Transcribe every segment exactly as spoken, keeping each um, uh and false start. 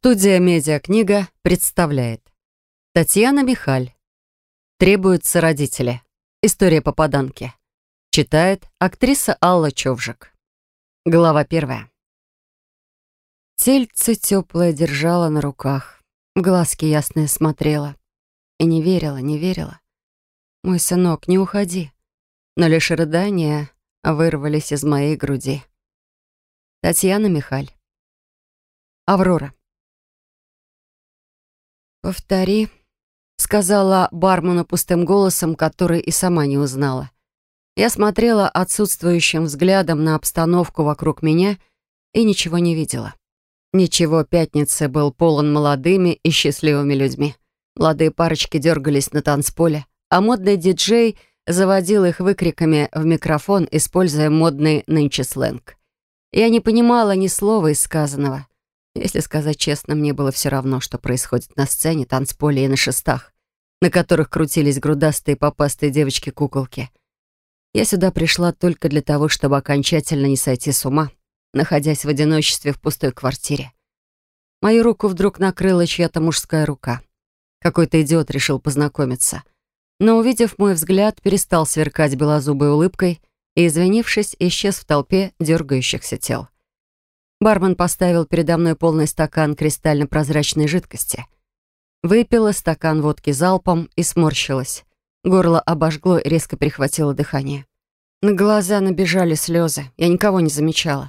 Студия «Медиакнига» представляет Татьяна Михаль. «Требуются родители. История попаданки». Читает актриса Алла Човжик. Глава первая. Тельце теплое держала на руках, в глазки ясные смотрела. И не верила, не верила. «Мой сынок, не уходи». Но лишь рыдания вырвались из моей груди. Татьяна Михаль. Аврора. «Повтори», — сказала бармену пустым голосом, который и сама не узнала. Я смотрела отсутствующим взглядом на обстановку вокруг меня и ничего не видела. Ничего, пятницы был полон молодыми и счастливыми людьми. Молодые парочки дергались на танцполе, а модный диджей заводил их выкриками в микрофон, используя модный нынче сленг. Я не понимала ни слова из сказанного. Если сказать честно, мне было все равно, что происходит на сцене, танцполе и на шестах, на которых крутились грудастые попастые девочки-куколки. Я сюда пришла только для того, чтобы окончательно не сойти с ума, находясь в одиночестве в пустой квартире. Мою руку вдруг накрыла чья-то мужская рука. Какой-то идиот решил познакомиться. Но, увидев мой взгляд, перестал сверкать белозубой улыбкой и, извинившись, исчез в толпе дергающихся тел. Бармен поставил передо мной полный стакан кристально-прозрачной жидкости. Выпила стакан водки залпом и сморщилась. Горло обожгло и резко перехватило дыхание. На глаза набежали слезы. Я никого не замечала.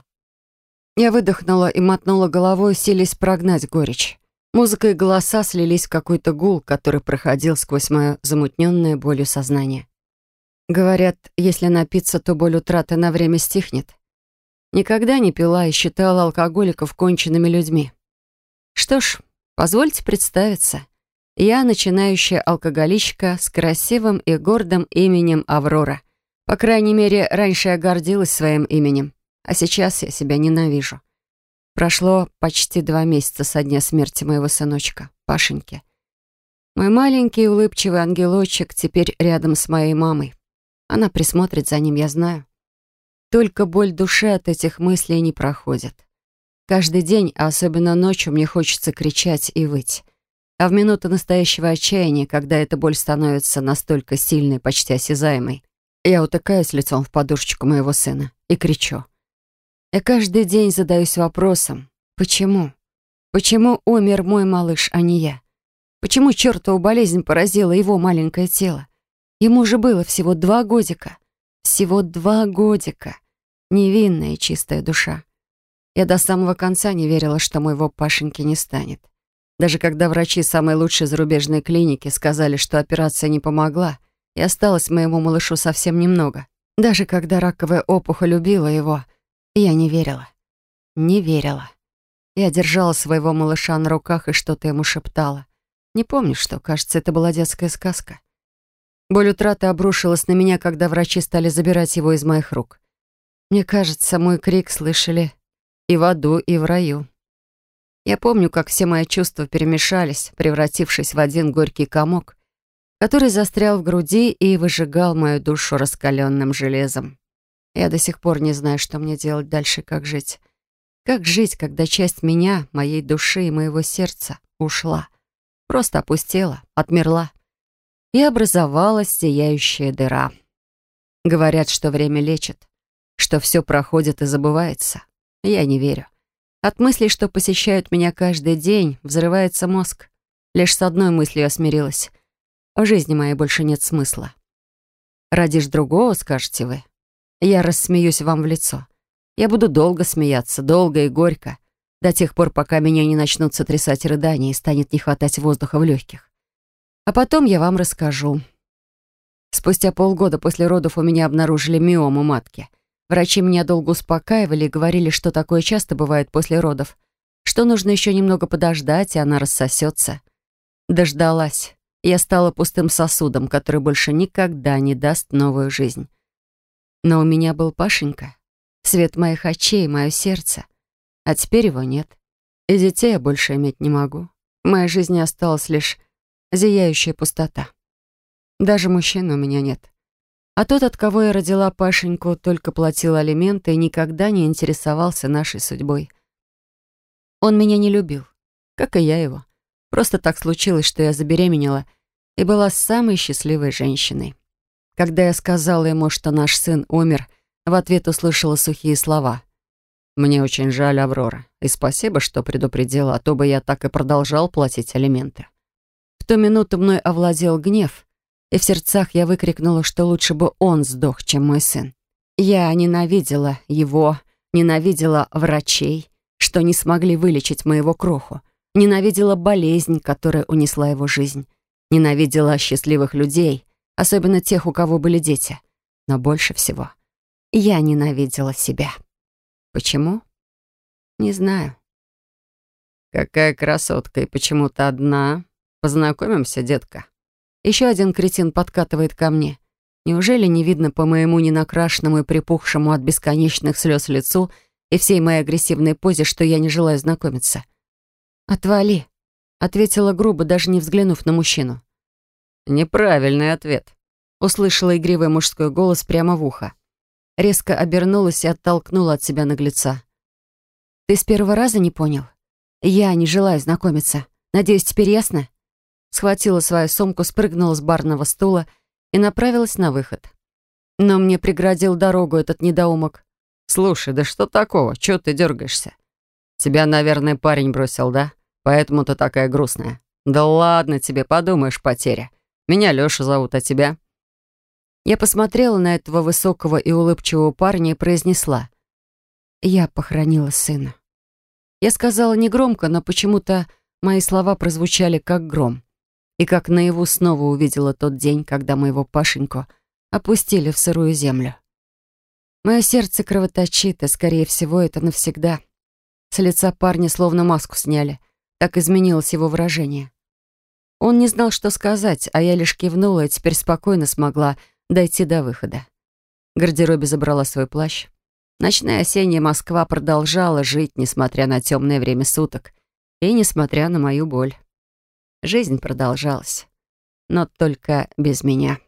Я выдохнула и мотнула головой, силясь прогнать горечь. Музыка и голоса слились в какой-то гул, который проходил сквозь мое замутненное болью сознание. Говорят, если напиться, то боль утраты на время стихнет. Никогда не пила и считала алкоголиков конченными людьми. Что ж, позвольте представиться. Я начинающая алкоголичка с красивым и гордым именем Аврора. По крайней мере, раньше я гордилась своим именем, а сейчас я себя ненавижу. Прошло почти два месяца со дня смерти моего сыночка, Пашеньки. Мой маленький улыбчивый ангелочек теперь рядом с моей мамой. Она присмотрит за ним, я знаю. Только боль души от этих мыслей не проходит. Каждый день, а особенно ночью, мне хочется кричать и выть. А в минуту настоящего отчаяния, когда эта боль становится настолько сильной, почти осязаемой, я утыкаюсь лицом в подушечку моего сына и кричу. Я каждый день задаюсь вопросом, почему? Почему умер мой малыш, а не я? Почему чертова болезнь поразила его маленькое тело? Ему же было всего два годика. Всего два годика. Невинная и чистая душа. Я до самого конца не верила, что моего Пашеньки не станет. Даже когда врачи самой лучшей зарубежной клиники сказали, что операция не помогла, и осталось моему малышу совсем немного. Даже когда раковая опухоль убила его, я не верила. Не верила. Я держала своего малыша на руках и что-то ему шептала. Не помню что, кажется, это была детская сказка. Боль утраты обрушилась на меня, когда врачи стали забирать его из моих рук. Мне кажется, мой крик слышали и в аду, и в раю. Я помню, как все мои чувства перемешались, превратившись в один горький комок, который застрял в груди и выжигал мою душу раскаленным железом. Я до сих пор не знаю, что мне делать дальше, как жить. Как жить, когда часть меня, моей души и моего сердца ушла, просто опустела, отмерла. И образовалась сияющая дыра. Говорят, что время лечит, что все проходит и забывается. Я не верю. От мыслей, что посещают меня каждый день, взрывается мозг. Лишь с одной мыслью я смирилась. В жизни моей больше нет смысла. «Родишь другого», — скажете вы. Я рассмеюсь вам в лицо. Я буду долго смеяться, долго и горько, до тех пор, пока меня не начнут сотрясать рыдания и станет не хватать воздуха в легких. А потом я вам расскажу. Спустя полгода после родов у меня обнаружили миому матки. Врачи меня долго успокаивали и говорили, что такое часто бывает после родов, что нужно еще немного подождать, и она рассосется. Дождалась. Я стала пустым сосудом, который больше никогда не даст новую жизнь. Но у меня был Пашенька, свет моих очей, мое сердце. А теперь его нет. И детей я больше иметь не могу. В моей жизни осталась лишь зияющая пустота. Даже мужчины у меня нет. А тот, от кого я родила Пашеньку, только платил алименты и никогда не интересовался нашей судьбой. Он меня не любил. как и я его. Просто так случилось, что я забеременела и была самой счастливой женщиной. Когда я сказала ему, что наш сын умер, в ответ услышала сухие слова. «Мне очень жаль, Аврора, и спасибо, что предупредила, а то бы я так и продолжал платить алименты». В ту минуту мной овладел гнев, и в сердцах я выкрикнула, что лучше бы он сдох, чем мой сын. Я ненавидела его, ненавидела врачей, что не смогли вылечить моего кроху, ненавидела болезнь, которая унесла его жизнь, ненавидела счастливых людей, особенно тех, у кого были дети. Но больше всего я ненавидела себя. Почему? Не знаю. «Какая красотка, и почему-то одна. Познакомимся, детка?» Еще один кретин подкатывает ко мне. Неужели не видно по моему ненакрашенному и припухшему от бесконечных слез лицу и всей моей агрессивной позе, что я не желаю знакомиться? «Отвали», — ответила грубо, даже не взглянув на мужчину. «Неправильный ответ», — услышала игривый мужской голос прямо в ухо. Резко обернулась и оттолкнула от себя наглеца. «Ты с первого раза не понял? Я не желаю знакомиться. Надеюсь, теперь ясно?» Схватила свою сумку, спрыгнула с барного стула и направилась на выход. Но мне преградил дорогу этот недоумок. «Слушай, да что такого? Чего ты дергаешься? Тебя, наверное, парень бросил, да? Поэтому ты такая грустная. Да ладно тебе, подумаешь, потеря. Меня Лёша зовут, а тебя?» Я посмотрела на этого высокого и улыбчивого парня и произнесла: «Я похоронила сына». Я сказала негромко, но почему-то мои слова прозвучали как гром. И как наяву снова увидела тот день, когда моего Пашеньку опустили в сырую землю. Мое сердце кровоточит, и, скорее всего, это навсегда. С лица парня словно маску сняли. Так изменилось его выражение. Он не знал, что сказать, а я лишь кивнула и теперь спокойно смогла дойти до выхода. В гардеробе забрала свой плащ. Ночная осенняя Москва продолжала жить, несмотря на темное время суток и несмотря на мою боль. Жизнь продолжалась, но только без меня.